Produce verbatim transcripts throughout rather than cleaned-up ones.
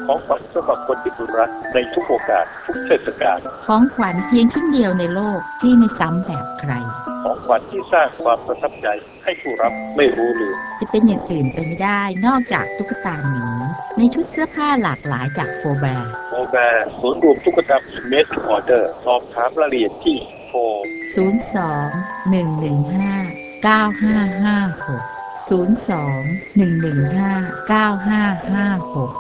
ของขวัญสำหรับคนที่คุณรักในทุกโอกาสทุกเทศกาลของขวัญเพียงชิ้นเดียวในโลกที่ไม่ซ้ำแบบใครของขวัญที่สร้างความประทับใจให้ผู้รับไม่รู้ลืมจะเป็นอย่างอื่นไปไม่ได้นอกจากตุ๊กตาหมีในชุดเสื้อผ้าหลากหลายจากโฟแบร์โฟแบร์ศูนย์รวมตุ๊กตาเมดทูออเดอร์สอบถามรายละเอียดที่โทรศูนย์ สอง หนึ่ง หนึ่ง ห้า เก้า ห้า ห้า หก ศูนย์ สอง หนึ่ง หนึ่ง ห้า เก้า ห้า ห้า หก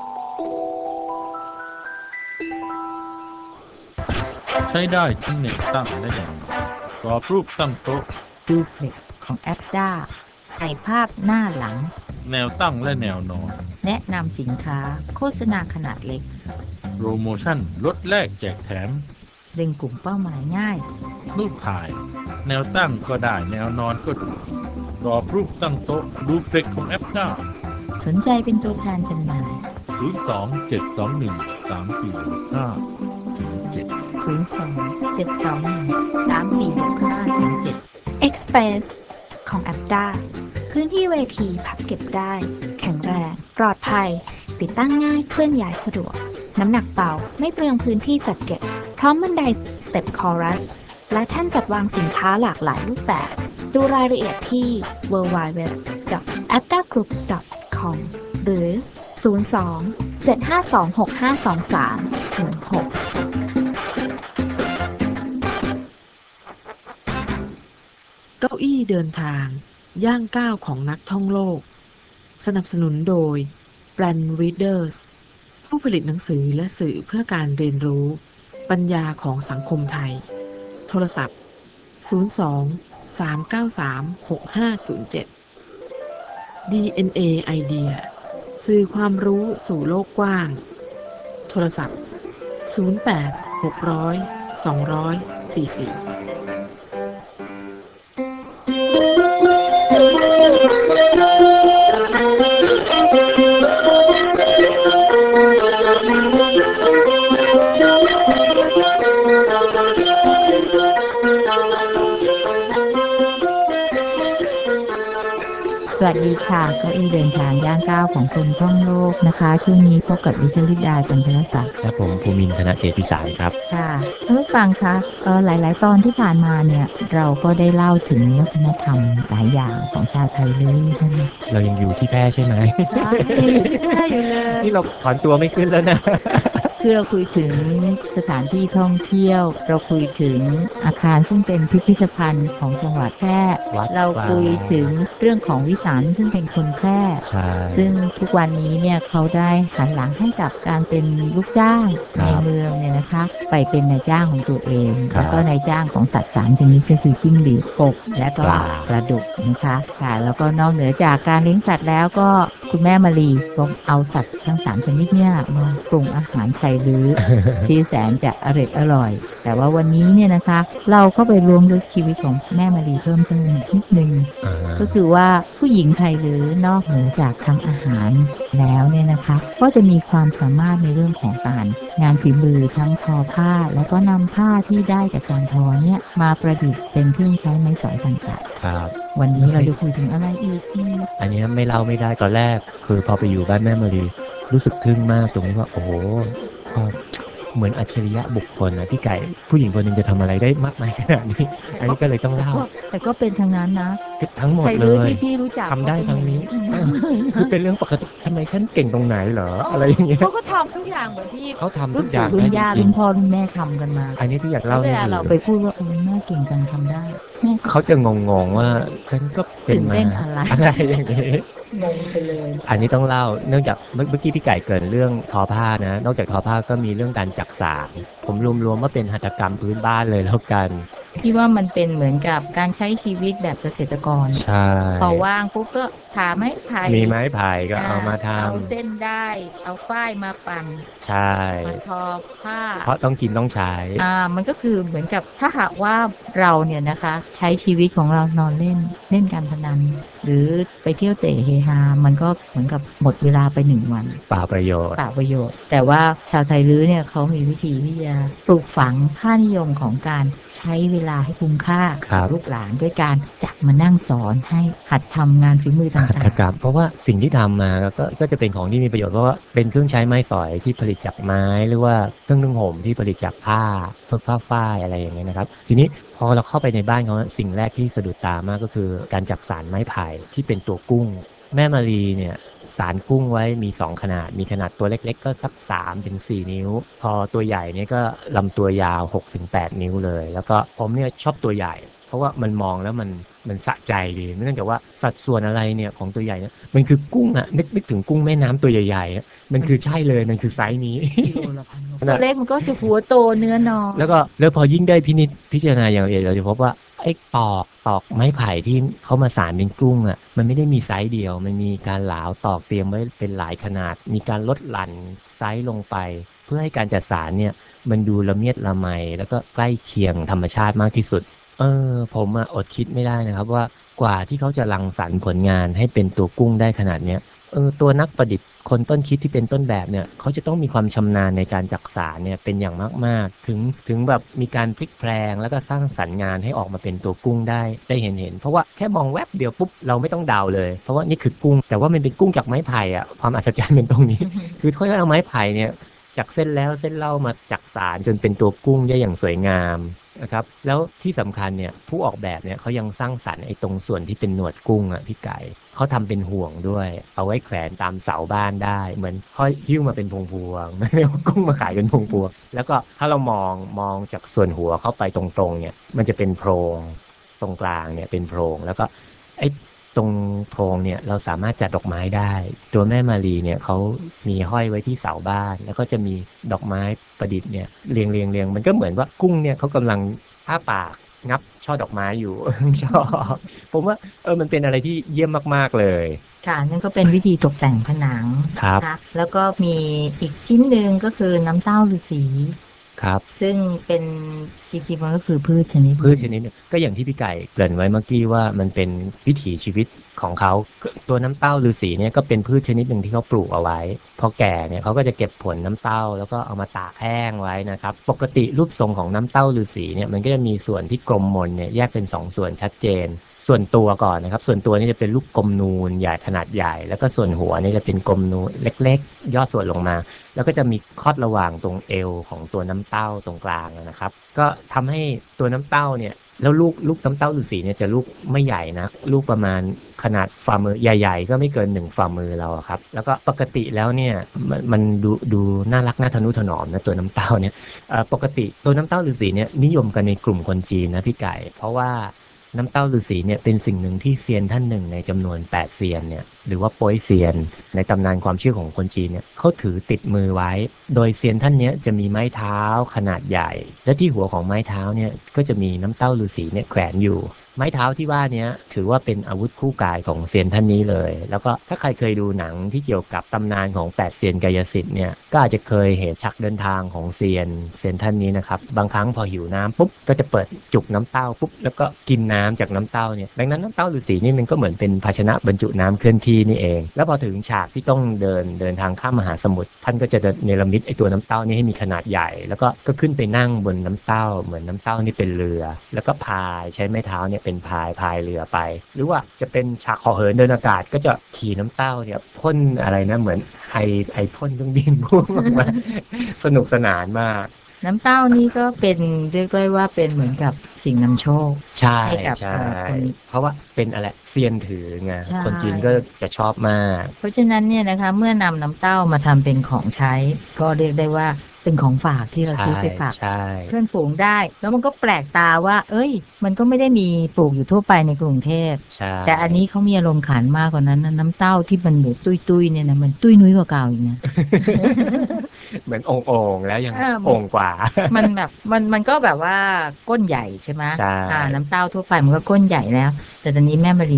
ใช้ได้ทั้งแนวตั้งและแนวนอนกรอบรูปตั้งโต๊ะดูเพล็กของแอปด้าใส่ภาพหน้าหลังแนวตั้งและแนวนอนแนะนำสินค้าโฆษณาขนาดเล็กโปรโมชั่นลดแลกแจกแถมดึงกลุ่มเป้าหมายง่ายรูปถ่ายแนวตั้งก็ได้แนวนอนก็ดูกรอบรูปตั้งโต๊ะดูเพล็กของแอปด้าสนใจเป็นตัวแทนจำหน่ายศูนย์ สอง เจ็ด สอง หนึ่ง สาม สี่ หก ห้า เจ็ดศูนย์ สอง เจ็ด สอง หนึ่ง สาม สี่ หก ห้า เจ็ด Express ของ Apda พื้นที่เวทีพับเก็บได้แข็งแรงปลอดภัยติดตั้งง่ายเคลื่อนย้ายสะดวกน้ำหนักเบาไม่เปลืองพื้นที่จัดเก็บพร้อมบันไดสเต็ปคอรัสและแท่นจัดวางสินค้าหลากหลายรูปแบบดูรายละเอียดที่ ดับเบิลยู ดับเบิลยู ดับเบิลยู ดอท แอปดากรุ๊ป ดอท คอม หรือ ศูนย์ สอง เจ็ด ห้า สอง หก ห้า สอง สาม ถึง หกเก้าอี้เดินทางย่างก้าวของนักท่องโลกสนับสนุนโดย Brand Readers ผู้ผลิตหนังสือและสื่อเพื่อการเรียนรู้ปัญญาของสังคมไทยโทรศัพท์ศูนย์ สอง สาม เก้า สาม หก ห้า ศูนย์ เจ็ด ดี เอ็น เอ ไอเดียสื่อความรู้สู่โลกกว้างโทรศัพท์ศูนย์ แปด หก ศูนย์ สอง สี่ สี่สวัสดีค่ะเก้าอี้เดินทางย่างก้าวของคนท่องโลกนะคะช่วงนี้พบกับดิฉันลิดาจันทรศักดิ์และผมภูมินทร์ธนเศรษฐพิสารครับค่ะท่านผู้ฟังคะเออหลายๆตอนที่ผ่านมาเนี่ยเราก็ได้เล่าถึงวัฒนธรรมหลายอย่างของชาวไทยเลยใช่ไหมเรายังอยู่ที่แพร่ใช่ไหมยังอยู่ที่แพร่อยู่เลยนี่เราถอนตัวไม่ขึ้นแล้วนะคือเราคุยถึงสถานที่ท่องเที่ยวเราคุยถึงอาคารซึ่งเป็นพิพิธภัณฑ์ของจังหวัดแพร่เราคุยถึงเรื่องของวิสารซึ่งเป็นคนแพร่ซึ่งทุกวันนี้เนี่ยเขาได้หันหลังให้กับการเป็นลูกจ้างในเมืองเนี่ยนะคะไปเป็นนายจ้างของตัวเองแล้วก็นายจ้างของสัตว์สามชนิดก็คือจิ้งหรีดกบและก็ปลาดุกนะคะค่ะแล้วก็นอกเหนือจากการเลี้ยงสัตว์แล้วก็คุณแม่มารีก็เอาสัตว์ทั้งสามชนิดเนี่ยมาปรุงอาหารไทยลื้อ ที่แสนจะอร่อยอร่อยแต่ว่าวันนี้เนี่ยนะคะเราก็ไปรวมลึกชีวิตของแม่มารีเพิ่มเติมนิดนึงก็คือว่าผู้หญิงไทยลื้อนอกเหนือจากทำอาหารแล้วเนี่ยนะคะก็จะมีความสามารถในเรื่องของการงานฝีมือทั้งทอผ้าแล้วก็นำผ้าที่ได้จากการทอเนี่ยมาประดิษฐ์เป็นเครื่องใช้ไม้สอยต่างๆครับวันนี้เราจะคุยถึงอะไรอีกอันนี้ไม่เล่าไม่ได้ตอนแรกคือพอไปอยู่บ้านแม่มารีรู้สึกทึ่งมากตรงที่ว่าโอ้โหเหมือนอัจฉริยะบุคคลนะพี่ไก่ผู้หญิงคนหนึ่งจะทำอะไรได้มากมายขนาดนี้อันนี้ก็เลยต้องเล่าแต่ก็เป็นทั้งนั้นนะทั้งหมดเลยที่พี่รู้จักทำได้ทั้งนี้คือเป็นเรื่องปกติทำไมฉันเก่งตรงไหนเหรออะไรอย่างเงี้ยเขาก็ทำทุกอย่างเหมือนที่เขาทำทุกอย่างรุ่นย่ารุ่นพ่อรุ่นแม่ทำกันมาอันนี้ที่อยากเล่าเวลาเราไปพูดว่าแม่เก่งจังทำได้เขาจะงงๆว่าฉันก็เป็นมาอะไรอย่างนี้งงไปเลยอันนี้ต้องเล่าเนื่องจากเมื่อกี้พี่ไก่เกิดเรื่องทอผ้านะนอกจากทอผ้าก็มีเรื่องการจักสานผมรวมๆว่าเป็นหัตถกรรมพื้นบ้านเลยแล้วกันที่ว่ามันเป็นเหมือนกับการใช้ชีวิตแบบเกษตรกรใช่พอว่างปุ๊บก็หาไม้ไผ่มีไม้ไผ่ก็เอามาทำเอาเส้นได้เอาฝ้ายมาปั่นใช่มาทอผ้าเพราะต้องกินต้องใช้อ่ามันก็คือเหมือนกับถ้าหากว่าเราเนี่ยนะคะใช้ชีวิตของเรานอนเล่นเล่นการพนันหรือไปเที่ยวเตะเฮฮามันก็เหมือนกับหมดเวลาไปหนึ่งวันเปล่าประโยชน์เปล่าประโยชน์แต่ว่าชาวไทยลื้อเนี่ยเขามีวิธีที่จะปลูกฝังค่านิยมของการใช้เวลาให้คุ้มค่าครับลูกหลานด้วยการจับมานั่งสอนให้หัดทำงานฝีมือต่างครับเพราะว่าสิ่งที่ทำมาก็ก็จะเป็นของที่มีประโยชน์เพราะว่าเป็นเครื่องใช้ไม้สอยที่ผลิตจากไม้หรือว่าเครื่องนึ่งห่มที่ผลิตจากผ้าพวกผ้าฝ้ายอะไรอย่างเงี้ยนะครับทีนี้พอเราเข้าไปในบ้านเขาสิ่งแรกที่สะดุดตามากก็คือการจักสานไม้ไผ่ที่เป็นตัวกุ้งแม่มารีเนี่ยสารกุ้งไว้มีสองขนาดมีขนาดตัวเล็กๆก็สักสามถึงสี่นิ้วพอตัวใหญ่เนี่ยก็ลำตัวยาวหกถึงแปดนิ้วเลยแล้วก็ผมเนี่ยชอบตัวใหญ่เพราะว่ามันมองแล้วมันมันสะใจดีเนื่องจากว่าสัดส่วนอะไรเนี่ยของตัวใหญ่เนี่ยมันคือกุ้งอ่ะนึกนึกถึงกุ้งแม่น้ำตัวใหญ่ๆอะมันคือใช่เลยมันคือไซส์นี้ๆกิโลละพันตัวเล็กมันก็จะหัวโตเนื้อน้อยแล้วก็แล้วพอยิ่งได้พินิจพิจารณาอย่างละเอียดเราจะพบว่าไอ้ตอกตอกไม้ไผ่ที่เขามาสานเป็นกุ้งอ่ะมันไม่ได้มีไซส์เดียวมันมีการหลาวตอกเตรียมไว้เป็นหลายขนาดมีการลดหลั่นไซส์ลงไปเพื่อให้การจัดสานเนี่ยมันดูละเมียดละไมแล้วก็ใกล้เคียงธรรมชาติมากที่สุดเออผมอะอดคิดไม่ได้นะครับว่ากว่าที่เขาจะรังสรรค์ผลงานให้เป็นตัวกุ้งได้ขนาดเนี้ยเออตัวนักประดิษฐ์คนต้นคิดที่เป็นต้นแบบเนี่ยเขาจะต้องมีความชำนาญในการจักสานเนี่ยเป็นอย่างมากๆถึงถึงแบบมีการพลิกแพลงแล้วก็สร้างสรรค์งานให้ออกมาเป็นตัวกุ้งได้ได้เห็นเห็นเพราะว่าแค่มองแวบเดียวปุ๊บเราไม่ต้องเดาเลยเพราะว่านี่คือกุ้งแต่ว่ามันเป็นกุ้งจากไม้ไผ่อ่ะความอัศจรรย์เป็นตรงนี้ คือค่อยๆเอาไม้ไผ่เนี่ยจากเส้นแล้วเส้นเล่ามาจักสานจนเป็นตัวกุ้งได้อย่างสวยงามนะครับแล้วที่สำคัญเนี่ยผู้ออกแบบเนี่ยเขายังสร้างสรรค์ไอ้ตรงส่วนที่เป็นหนวดกุ้งอ่ะพี่ไก่เขาทำเป็นห่วงด้วยเอาไว้แขวนตามเสาบ้านได้เหมือนค่อยหิ้วมาเป็นพวงๆไม่เอากุ้งมาขายเป็นพวงๆแล้วก็ถ้าเรามองมองจากส่วนหัวเข้าไปตรงๆเนี่ยมันจะเป็นโพรงตรงกลางเนี่ยเป็นโพรงแล้วก็ไอ้ตรงโพรงเนี่ยเราสามารถจัดดอกไม้ได้ตัวแม่มารีเนี่ยเขามีห้อยไว้ที่เสาบ้านแล้วก็จะมีดอกไม้ประดิษฐ์เนี่ยเรียงเรียงเรียงมันก็เหมือนว่ากุ้งเนี่ยเขากำลังอ้าปากงับช่อดอกไม้อยู่ ชอบผมว่าเออมันเป็นอะไรที่เยี่ยมมากๆเลยค่ะนั่นก็เป็นวิธีตกแต่งผนังครับนะแล้วก็มีอีกชิ้นหนึ่งก็คือน้ำเต้าฤาษีครับซึ่งเป็นจริงๆมันก็คือพืชชนิดหนึ่งพืชชนิดหนึ่งก็อย่างที่พี่ไก่เกริ่นไว้เมื่อกี้ว่ามันเป็นวิถีชีวิตของเขาตัวน้ำเต้าฤาษีเนี่ยก็เป็นพืชชนิดหนึ่งที่เขาปลูกเอาไว้พอแก่เนี่ยเขาก็จะเก็บผลน้ำเต้าแล้วก็เอามาตากแห้งไว้นะครับปกติรูปทรงของน้ำเต้าฤาษีเนี่ยมันก็จะมีส่วนที่กลมมนเนี่ยแยกเป็นสองส่วนชัดเจนส่วนตัวก่อนนะครับส่วนตัวนี่จะเป็นลูกกลมนูนใหญ่ขนาดใหญ่แล้วก็ส่วนหัวนี่จะเป็นกลมนูนเล็กๆย่อส่วนลงมาแล้วก็จะมีคอดระหว่างตรงเอวของตัวน้ำเต้าตรงกลางนะครับก็ทำให้ตัวน้ำเต้าเนี่ยแล้วลูกลูกน้ำเต้าฤาษีเนี่ยจะลูกไม่ใหญ่นะลูกประมาณขนาดฝ่ามือใหญ่ๆก็ไม่เกินหนึ่งฝ่ามือเราครับแล้วก็ปกติแล้วเนี่ยมันมันดูดูน่ารักน่าทะนุถนอมนะตัวน้ำเต้าเนี่ยปกติตัวน้ำเต้าฤาษีเนี่ยนิยมกันในกลุ่มคนจีนนะพี่ไก่เพราะว่าน้ำเต้าฤาษีเนี่ยเป็นสิ่งหนึ่งที่เซียนท่านหนึ่งในจำนวนแปดเซียนเนี่ยหรือว่าโป้ยเซียนในตำนานความเชื่อของคนจีนเนี่ยเขาถือติดมือไว้โดยเซียนท่านนี้จะมีไม้เท้าขนาดใหญ่และที่หัวของไม้เท้าเนี่ยก็จะมีน้ำเต้าฤาษีเนี่ยแขวนอยู่ไม้เท้าที่ว่านี้ถือว่าเป็นอาวุธคู่กายของเซียนท่านนี้เลยแล้วก็ถ้าใครเคยดูหนังที่เกี่ยวกับตำนานของแปดเซียนกายสิทธิ์เนี่ยก็อาจจะเคยเห็นฉากเดินทางของเซียนเซียนท่านนี้นะครับบางครั้งพอหิวน้ำปุ๊บก็จะเปิดจุกน้ำเต้าปุ๊บแล้วก็กินน้ำจากน้ำเต้าเนี่ยดังนั้นน้ำเต้าฤาษีนี่มันก็เหมือนเป็นภาชนะบรรจุน้ำเคลื่อนที่นี่เองแล้วพอถึงฉากที่ต้องเดินเดินทางข้ามมหาสมุทรท่านก็จะเนรมิตไอตัวน้ำเต้านี้ให้มีขนาดใหญ่แล้วก็ก็ขึ้นไปนั่งบนน้ำเต้าเหมือนน้ำเต้านี่เป็นเรือแล้วก็พายใช้ไม้เท้าเนี่ยเป็นพายพายเรือไปหรือว่าจะเป็นฉากห่อเหินเดินอากาศก็จะขี่น้ำเต้าเนี่ยพ่นอะไรนะเหมือนไอไอพ่นเครื่องบินพุ่งออกมาสนุกสนานมากน้ำเต้านี่ก็เป็นเรียกได้ว่าเป็นเหมือนกับสิ่งนำโชคใช่ให้กับใช่คนเพราะว่าเป็นอะไรเซียนถือไงคนจีนก็จะชอบมากเพราะฉะนั้นเนี่ยนะคะเมื่อนำน้ำเต้ามาทำเป็นของใช้ก็เรียกได้ว่าเป็นของฝากที่เราซื้อไปฝากเพื่อนฝูงได้แล้วมันก็แปลกตาว่าเอ้ยมันก็ไม่ได้มีปลูกอยู่ทั่วไปในกรุงเทพแต่อันนี้เขามีอารมณ์ขันมากกว่านั้นน้ำเต้าที่มันเหมือนตุ้ยๆเนี่ยนะมันตุ้ยนุ้ยกว่าเก่าอีกนะเหมือนองค์ๆแล้วยังองค์กว่ามันแบบมันมันก็แบบว่าก้นใหญ่ใช่ไหมใช่น้ำเต้าทั่วไปมันก็ก้นใหญ่แล้วแต่ตอนนี้แม่มารี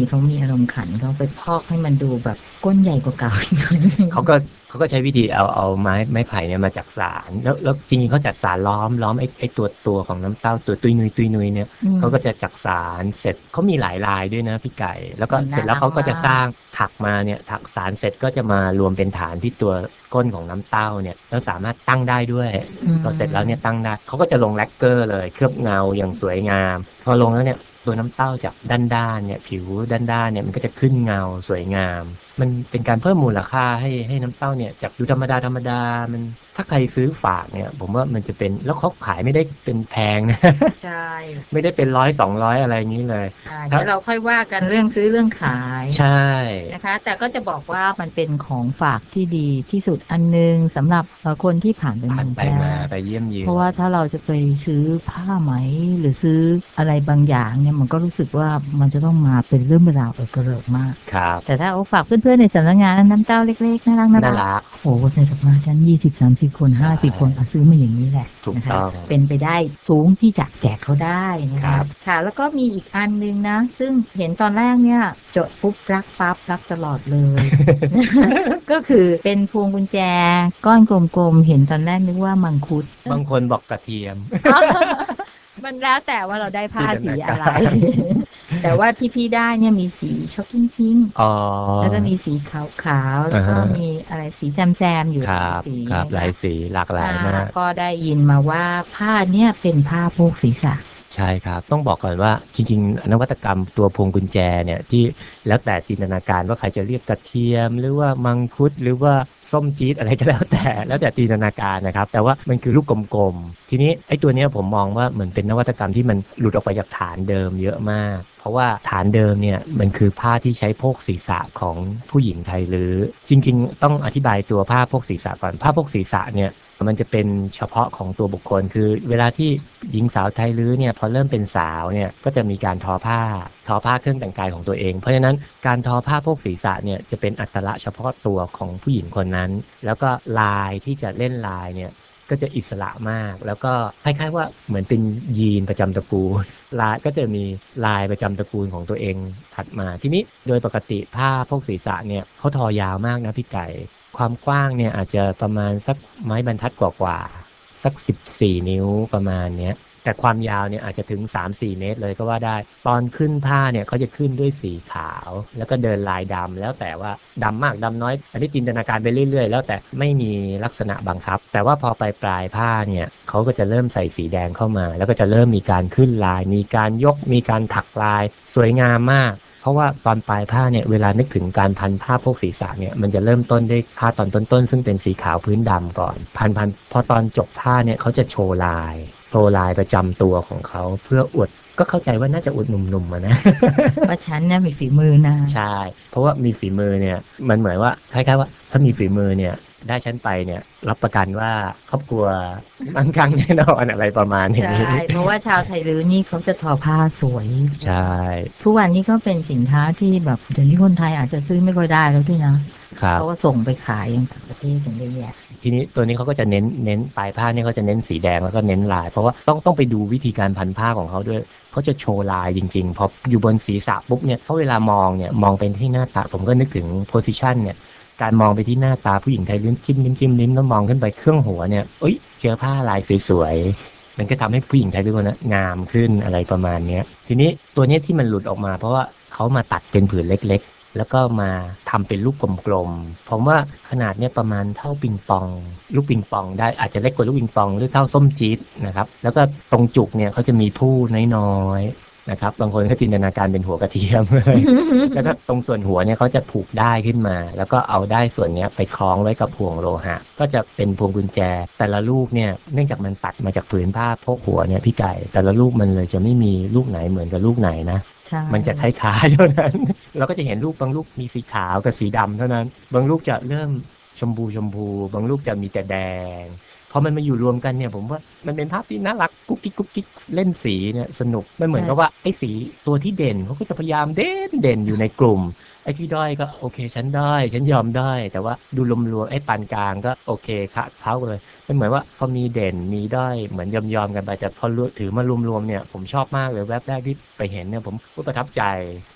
เขามีอารมณ์ขันเขาไปพอกให้มันดูแบบก้นใหญ่กว่าเก่าอีกหน่อยนึงเขาก็เขาก็ใช้วิธีเอาเอาไม้ไม้ไผ่เนี่ยมาจักสารแล้วแล้วจริงๆเขาจักสารล้อมล้อมไอ้ไอ้ตัวตัวของน้ำเต้าตัวตุยนุยตุยนุยเนี่ยอืมเขาก็จะจักสารเสร็จเขามีหลายลายด้วยนะพี่ไก่แล้วก็น่ารักเสร็จแล้วเขาก็จะสร้างถักมาเนี่ยถักสารเสร็จก็จะมารวมเป็นฐานที่ตัวก้นของน้ำเต้าเนี่ยแล้วสามารถตั้งได้ด้วยอืมพอเสร็จแล้วเนี่ยตั้งได้เขาก็จะลงแลกเกอร์เลยเคลือบเงาอย่างสวยงาม พอลงแล้วเนี่ยตัวน้ำเต้าจากด้านๆเนี่ยผิวด้านๆเนี่ยมันก็จะขึ้นเงาสวยงาม มันเป็นการเพิ่มมูลค่าให้ให้น้ำเต้าเนี่ยจากดูธรรมดาธรรมดามันถ้าใครซื้อฝากเนี่ยผมว่ามันจะเป็นแล้วเขาขายไม่ได้เป็นแพงนะใช่ไม่ได้เป็นร้อยสองร้อยอะไรอย่างนี้เลยอ่าเดี๋ยวเราค่อยว่ากันเรื่องซื้อเรื่องขายใช่นะคะ แต่ก็จะบอกว่ามันเป็นของฝากที่ดีที่สุดอันหนึงสำหรับเอ่อคนที่ผ่านไปผ่าเมืนองไปแพร่มาไปเยี่ยมเยียนเพราะว่าถ้าเราจะไปซื้อผ้าไหมหรือซื้ออะไรบางอย่างเนี่ยมันก็รู้สึกว่ามันจะต้องมาเป็นเรื่องเป็นราวเออกระเริกมากครับแต่ถ้าเอาฝากเพื่อนๆในสำนักงานน้ำเต้าเล็กๆน่ารักน่าน่ารักรักโอ้โหในสำนักงานยี่สิบสามสิบคนห้าสิบคนอ่ะซื้อมาอย่างนี้แหละถูกนะคะต้องเป็นไปได้สูงที่จะแจกเขาได้นะครัคะบค่ะ แล้วก็มีอีกอันนึงนะ ซึ่งเห็นตอนแรกเนี่ยจดปุ๊บรักปั๊บรักตลอดเลย ก็คือเป็นพวงกุญแจก้อนกลมๆเห็นตอนแรกนึกว่ามังคุดบางคนบอกกระเทียมมันแล้วแต่ว่าเราได้ผ้าสีอะไรจินตนาการแต่ว่าที่พี่ได้เนี่ยมีสีช็อกกิ้งพิงค์อ๋อแล้วก็มีสีขาวๆ แล้วก็อ่าฮะมีอะไรสีแซมๆ อยู่ครับสีครับนะคะหลายสีหลากหลายมากอ่ก็ได้ยินมาว่าผ้าเนี่ยเป็นผ้าโพกศีรษะใช่ครับ ต้องบอกก่อนว่าจริงๆนวัตกรรมตัวพวงกุญแจเนี่ยที่แล้วแต่จินตนาการว่าใครจะเรียกกระเทียม หรือว่ามังคุดหรือว่าส้มจี๊ดอะไรก็แล้วแต่ แล้วแต่จินตนาการนะครับ แต่ว่ามันคือลูกกลมๆ ทีนี้ไอ้ตัวเนี้ยผมมองว่าเหมือนเป็นนวัตกรรมที่มันหลุดออกไปจากฐานเดิมเยอะมาก เพราะว่าฐานเดิมเนี่ยมันคือผ้าที่ใช้โพกศีรษะของผู้หญิงไทยหรือจริงๆต้องอธิบายตัวผ้าโพกศีรษะก่อนผ้าโพกศีรษะเนี่ย มันจะเป็นเฉพาะของตัวบุคคลคือเวลาที่หญิงสาวไทยลื้อเนี่ยพอเริ่มเป็นสาวเนี่ยก็จะมีการทอผ้าทอผ้าเครื่องแต่งกายของตัวเองเพราะฉะนั้นการทอผ้าโพกศีรษะเนี่ยจะเป็นอัตลักษณ์เฉพาะตัวของผู้หญิงคนนั้น แล้วก็ลายที่จะเล่นลายเนี่ยก็จะอิสระมาก แล้วก็คล้ายๆว่าเหมือนเป็นยีนประจำตระกูลลายก็จะมีลายประจำตระกูลของตัวเองถัดมาทีนี้โดยปกติผ้าโพกศีรษะเนี่ยเขาทอยาวมากนะพี่ไก่ ความกว้างเนี่ยอาจจะประมาณสักไม้บรรทัดกว่าๆสักสิบสี่นิ้วประมาณเนี้ยแต่ความยาวเนี่ยอาจจะถึง สามถึงสี่ เมตรเลยก็ว่าได้ตอนขึ้นผ้าเนี่ยเขาจะขึ้นด้วยสีขาวแล้วก็เดินลายดำแล้วแต่ว่าดำมากดำน้อยอันนี้จินตนาการไปเรื่อยๆแล้วแต่ไม่มีลักษณะบังคับแต่ว่าพอไปปลายผ้าเนี่ยเขาก็จะเริ่มใส่สีแดงเข้ามาแล้วก็จะเริ่มมีการขึ้นลายมีการยกมีการถักลายสวยงามมาก เพราะว่าตอนปลายผ้าเนี่ยเวลานึกถึงการพันผ้าโพกศีรษะเนี่ยมันจะเริ่มต้นด้วยผ้าตอนต้นๆซึ่งเป็นสีขาวพื้นดำก่อนพันพันพอตอนจบผ้าเนี่ยเขาจะโชว์ลายโชว์ลายประจำตัวของเขาเพื่ออวดก็เข้าใจว่าน่าจะอวดหนุ่มๆมานะว่าฉันเนี่ยมีฝีมือนะใช่ เพราะว่ามีฝีมือเนี่ยมันเหมือนว่าคล้ายๆว่าถ้ามีฝีมือเนี่ยได้ฉันไปเนี่ยรับประกันว่าครอบครัวมั่งคั่งแน่นอนอะไรประมาณอย่างใช่นี้เพราะว่าชาวไทยลื้อนี่เขาจะทอผ้าสวยใช่ทุกวันนี้ก็เป็นสินค้าที่แบบเดี๋ยวนี้คนไทยอาจจะซื้อไม่ค่อยได้แล้วด้วยนะครับเขาก็ส่งไปขายยังต่างประเทศอย่างเยอะแยะทีนี้ตัวนี้เขาก็จะเน้นเน้นปลายผ้าเนี่ยเขาจะเน้นสีแดงแล้วก็เน้นลาย เพราะว่าต้องต้องไปดูวิธีการพันผ้าของเขาด้วยเขาจะโชว์ลายจริงๆพออยู่บนศีรษะปุ๊บเนี่ยเขาเวลามองเนี่ยมองเป็นที่หน้าตาผมก็นึกถึงโพสิชันเนี่ยการมองไปที่หน้าตาผู้หญิงไทยลิ้มจิ้มลิ้มจิ้มลิ้มแล้วมองขึ้นไปเครื่องหัวเนี่ยเอ้ยเจอผ้าลายสวยๆมันก็ทำให้ผู้หญิงไทยทุกคนนะงามขึ้นอะไรประมาณเนี้ยทีนี้ตัวเนี้ยที่มันหลุดออกมาเพราะว่าเขามาตัดเป็นผืนเล็กๆแล้วก็มาทำเป็นลูกกลมๆผมว่าขนาดเนี้ยประมาณเท่าปิงปองลูกปิงปองได้อาจจะเล็กกว่าลูกปิงปองหรือเท่าส้มจี๊ดนะครับแล้วก็ตรงจุกเนี่ยเขาจะมีผู้น้อยๆนะครับบางคนก็จินตนาการเป็นหัวกระเทียมเลย แล้วก็ตรงส่วนหัวเนี่ยเขาจะผูกได้ขึ้นมา แล้วก็เอาได้ส่วนเนี้ยไปคล้องไว้กับพวงโลหะก็จะเป็นพวงกุญแจแต่ละลูกเนี่ยเนื่องจากมันตัดมาจากผืนผ้าพกหัวเนี่ยพี่ไก่แต่ละลูกมันเลยจะไม่มีลูกไหนเหมือนกับลูกไหนนะใช่มันจะคล้ายๆเท่านั้น เราก็จะเห็นลูกบางลูกมีสีขาวกับสีดำเท่านั้น บางลูกจะเริ่มชมพูชมพูบางลูกจะมีแต่แดงพอมันมาอยู่รวมกันเนี่ยผมว่ามันเป็นภาพที่น่ารักกุ๊กกิ๊กกุ๊กกิ๊กเล่นสีเนี่ยสนุกมันเหมือนกับว่าไอ้สีตัวที่เด่นเขาก็จะพยายามเด่นเด่นอยู่ในกลุ่มไอ้ที่ด้อยก็โอเคฉันด้อยฉันยอมด้อยแต่ว่าดูรวมๆไอ้ปานกลางก็โอเคคะเขาเลยมันเหมือนว่าพอมีเด่นมีด้อยเหมือนยอมยอมกันไปแต่พอถือมารวมๆเนี่ยผมชอบมากเลยแวบแรกที่ไปเห็นเนี่ยผมก็ประทับใจ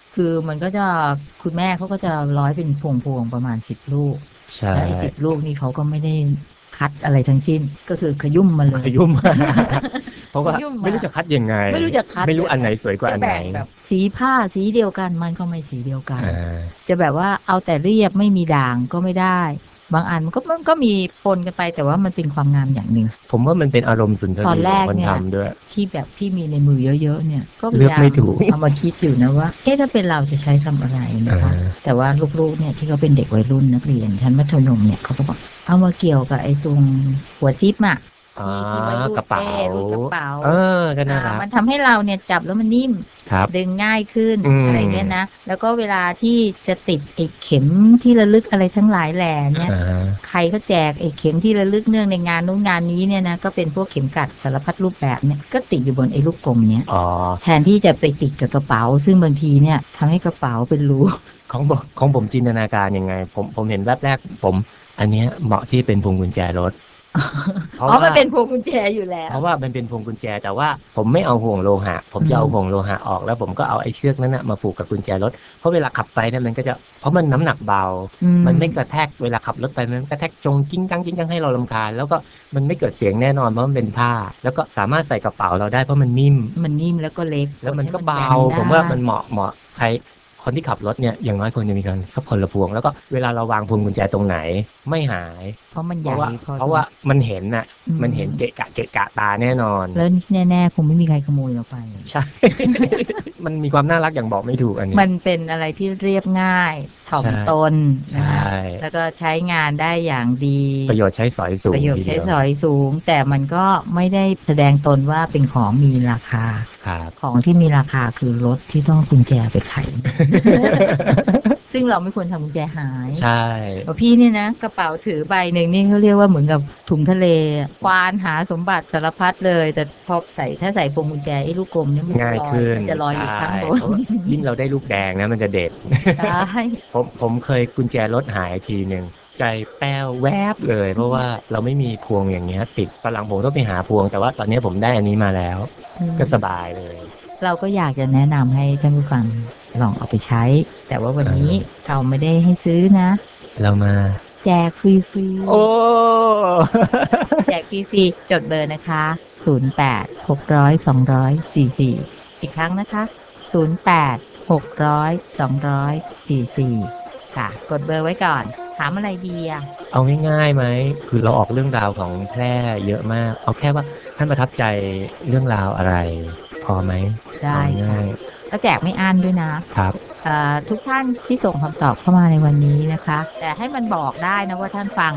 คือมันก็จะคุณแม่เขาก็จะร้อยเป็นพวงๆประมาณสิบลูกใช่และไอ้สิบลูกนี่เขาก็ไม่ได้คัดอะไรทั้งสิ้นก็คือขยุ่มมาเลยขยุ่ม เพราะว่าขยุ่มมาไม่รู้จะคัดยังไงไม่รู้จะคัดไม่รู้อันไหนสวยกว่าจะอันไหนแบ่งแบบสีผ้าสีเดียวกันมันก็ไม่สีเดียวกันอ่าจะแบบว่าเอาแต่เรียบไม่มีด่างก็ไม่ได้ บางอันมันก็มันก็มีปนกันไปแต่ว่ามันเป็นความงามอย่างหนึ่งผมว่ามันเป็นอารมณ์สุนทรีตอนแรขอก งคนเนี่ยทำด้วยที่แบบพี่มีในมือเยอะๆเนี่ยก็พเลืยาอกยามไม่ถูกเอามาคิดอยู่นะว่าเอ๊ะถ้าเป็นเราจะใช้ทำอะไรนะคะอ่าแต่ว่าลูกๆเนี่ยที่เขาเป็นเด็กวัยรุ่นนักเรียนชั้นมัธยมเนี่ยเขาก็บอกเอามาเกี่ยวกับไอ้ตรงหัวซิปอะอ่าที่ที่ไว้รูดกระเป๋าเป้รูดกระเป๋าเออก็น่ารักอ่ามันทำให้เราเนี่ยจับแล้วมันนิ่มครับดึงง่ายขึ้นอืมอะไรเงี้ยนะ แล้วก็เวลาที่จะติดไอ้เข็มที่ระลึกอะไรทั้งหลายแหล่เนี่ยอ่าใครเขาแจกไอ้เข็มที่ระลึกเนื่องในงานนู้นงานนี้เนี่ยนะก็เป็นพวกเข็มกัดสารพัดรูปแบบเนี่ยก็ติดอยู่บนไอ้ลูกกลมเนี้ยอ๋อแทนที่จะไปติดกับกระเป๋า ซึ่งบางทีเนี่ยทำให้กระเป๋าเป็นรูของผมของผมจินตนาการยังไง ผมผมเห็นแวบแรกผม อันเนี้ยเหมาะที่เป็นพวงกุญแจรถ เพราะอ๋อว่ามันเป็นพวงกุญแจอยู่แล้วเพราะว่ามันเป็นพวงกุญแจแต่ว่าผมไม่เอาห่วงโลหะ ผมจะเอาอืมห่วงโลหะออกแล้วผมก็เอาไอ้เชือกนั้นนะมาผูกกับกุญแจรถเพราะเวลาขับไปเนี่ยมันก็จะเพราะมันน้ำหนักเบาอืมันไม่กระแทกเวลาขับรถไปมันกระแทกจงกิ้งกังกิ้งกังให้เรารำคาญแล้วก็มันไม่เกิดเสียงแน่นอนเพราะมันเป็นผ้า แล้วก็สามารถใส่กระเป๋าเราได้เพราะมันนิ่มมันนิ่มแล้วก็เล็กแล้วมันก็ให้เบาแนได้ผมว่ามันเหมาะเหมาะใครคนที่ขับรถเนี่ยอย่างน้อยควรจะมีการสักคนละพวง แล้วก็เวลาเราวางพวงกุญแจตรงไหนไม่หายเพราะมันเพใหญ่ราะว่าพอเพราะว่ามันเห็นน่ะอืมันเห็นเกะกะเกะกะตาแน่นอนแล้วแน่ๆคงไม่มีใครขโมยเราไปใช่ มันมีความน่ารักอย่างบอกไม่ถูกอันนี้มันเป็นอะไรที่เรียบง่ายถ่อมใช่ตนนะคะใช่แล้วก็ใช้งานได้อย่างดีประโยชน์ใช้สอยสูงประโยชน์ทีใช้เดียวสอยสูง แต่มันก็ไม่ได้แสดงตนว่าเป็นของมีราคาครับของที่มีราคาคือรถที่ต้องกุญแจไปไข ซึ่งเราไม่ควรทำกุญแจหายใช่เพราะพี่เนี่ยนะกระเป๋าถือใบหนึ่งนี่เขาเรียกว่าเหมือนกับถุงทะเลควานหาสมบัติสารพัดเลย แต่พอใส่ถ้าใส่พวงกุญแจไอ้ลูกกลมเนี่ยมันจะง่ายลอยขึ้นมันจะลอยอยู่ข้างบใช่เพราะนว่ายิ่งเราได้ลูกแดงนะมันจะเด็ดใช่ผมผมเคยกุญแจรถหายทีหนึ่งใจแป้วแวบเลย เพราะว่าเราไม่มีพวงอย่างเงี้ยติดตอนหลังผมต้องไปหาพวง แต่ว่าตอนนี้ผมได้อันนี้มาแล้ว ก็สบายเลยเราก็อยากจะแนะนำให้ท่านผู้ฟังลองเอาไปใช้ แต่ว่าวันนี้เราไม่ได้ให้ซื้อนะเรามาแจกฟรีๆโอ้แจกฟรีๆจดเบอร์นะคะ ศูนย์ แปด หก ศูนย์ สอง สี่ สี่ อีกครั้งนะคะ ศูนย์ แปด หก ศูนย์ สอง สี่ สี่ ค่ะ กดเบอร์ไว้ก่อน ถามอะไรดีอ่ะเอาง่ายๆไหม คือเราออกเรื่องราวของแพร่เยอะมาก เอาแค่ว่าท่านประทับใจเรื่องราวอะไร พอไหมได้เอาง่ายก็แจกไม่อั้นด้วยนะครับ เอ่อทุกท่านที่ส่งคำตอบเข้ามาในวันนี้นะคะ แต่ให้มันบอกได้นะว่าท่านฟัง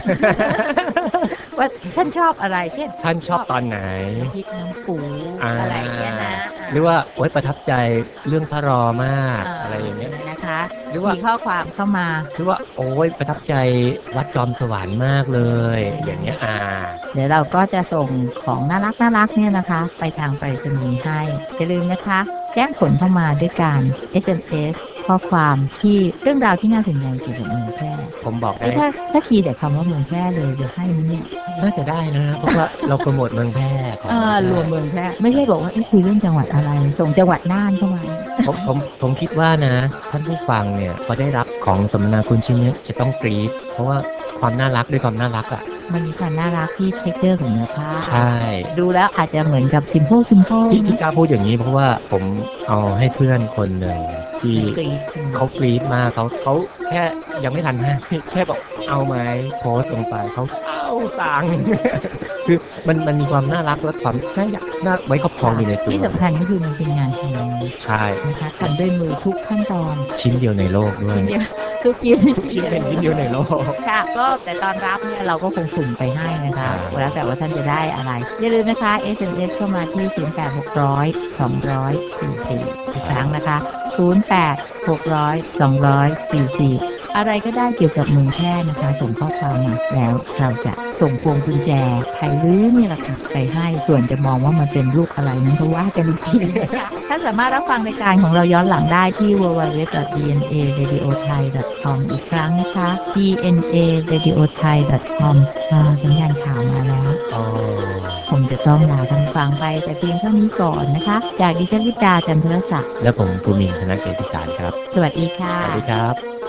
ว่าท่านชอบอะไร เช่นท่านชอบตอนไหนน้ำพริกน้ำปูอ่าอะไรอย่างเงี้ยนะหรือว่าโอ๊ยประทับใจเรื่องพระรอมากอะไรอย่างเงี้ยนะคะหรือว่ามีข้อความเข้ามาคือว่าโอ้ยประทับใจวัดจอมสวรรค์มากเลย อย่างเงี้ยอ่าเดี๋ยวเราก็จะส่งของน่ารักน่ารักเนี่ยนะคะ ไปทางไปรษณีย์ให้อย่าลืมนะคะ แจ้งผลเข้ามาด้วยการ เอส เอ็ม เอส ข้อความที่เรื่องราวที่น่าสนใจเกี่ยวกับเมืองแพร่ผมบอกได้เอ้ยถ้าถ้าคีย์แต่คำว่าเมืองแพร่เลยจะให้ไหมเนี่ยน่าจะได้นะ เพราะว่าเราโปรโมทเมืองแพร่ของอ่ารวมเมืองแพร่ไม่ใช่บอกว่าเอ้ยคุยเรื่องจังหวัดอะไร ส่งจังหวัดน่านเข้ามาผมผมผมคิดว่านะ ท่านผู้ฟังเนี่ยพอได้รับของสมนาคุณชิ้นเนี้ยจะต้องกรี๊ดเพราะว่าความน่ารักด้วยความน่ารักอ่ะมันมีความน่ารักที่เท็กเจอร์ของเนื้อผ้าใช่ดูแล้วอาจจะเหมือนกับซิมโพซิมโพที่ที่กล้าพูดอย่างนี้เพราะว่าผมเอาให้เพื่อนคนหนึ่งที่กรี๊ดใช่ไหมเขากรี๊ดมากเขาเขาแค่ยังไม่ทันให้ แค่บอกเอาไหมโพสต์ลงไปเขาเอาสั่ง คือมันมันมีความน่ารักและความน่าอยากน่าไว้ครอบครองอยู่ในตัวที่สำคัญก็คือมันเป็นงานแฮนด์เมดใช่นะคะทำด้วยมือทุกขั้นตอนชิ้นเดียวในโลกด้วยชิ้นเดียวทุกชิ้นทุกชิ้นเป็นชิ้นเดียวในโลกค่ะก็แต่ตอนรับเนี่ยเราก็คงสุ่มไปให้นะคะใช่แล้วแต่ว่าท่านจะได้อะไร อย่าลืมนะคะ เอส เอ็ม เอส เข้ามาที่ ศูนย์ แปด หก ศูนย์ สอง สี่ สี่ อีกครั้งนะคะ ศูนย์ แปด หก ศูนย์ สอง สี่ สี่ อะไรก็ได้เกี่ยวกับเมืองแพร่นะคะ ส่งข้อความมาแล้วเราจะส่งพวงกุญแจไทยลื้อนี่แหละค่ะไปให้ส่วนจะมองว่ามันเป็นลูกอะไรนั้นก็ว่ากันอีกทีนะคะท่านสามารถรับฟังรายการของเราย้อนหลังได้ที่ ดับเบิลยู ดับเบิลยู ดับเบิลยู ดอท ดี เอ็น เอ เรดิโอไทย ดอท คอม อีกครั้งนะคะ ดี เอ็น เอ เรดิโอไทย ดอท คอม อ่าสัญญาณข่าวมาแล้วอ๋อคงจะต้องลากันฟังไปแต่เพียงเท่านี้ก่อนนะคะ จากดิฉันลิดาจันทรศักดิ์และผมภูมินทร์ธนเกษพิสารครับสวัสดีค่ะสวัสดีครับ